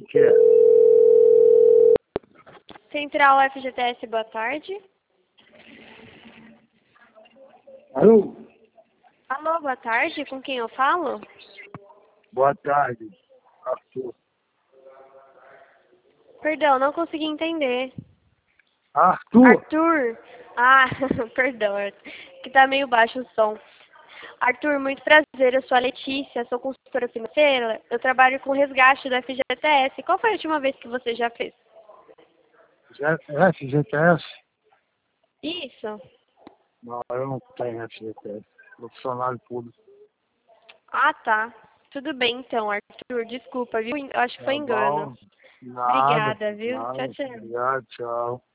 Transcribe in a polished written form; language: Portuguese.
que é? Central FGTS, boa tarde. Alô? Alô, boa tarde, com quem eu falo? Boa tarde, Arthur. Perdão, não consegui entender. Arthur? Arthur? Ah, perdão, que tá meio baixo o som. Arthur, muito prazer, eu sou a Letícia, sou consultora financeira, eu trabalho com resgate do FGTS. Qual foi a última vez que você já fez? FGTS? Isso. Não, eu não tenho FGTS. Funcionário público. Ah, tá. Tudo bem então, Arthur, desculpa, viu? Eu acho que foi Tá engano. bom? Nada. Obrigada, viu? Tchau, Nada. tchau. Obrigado, tchau.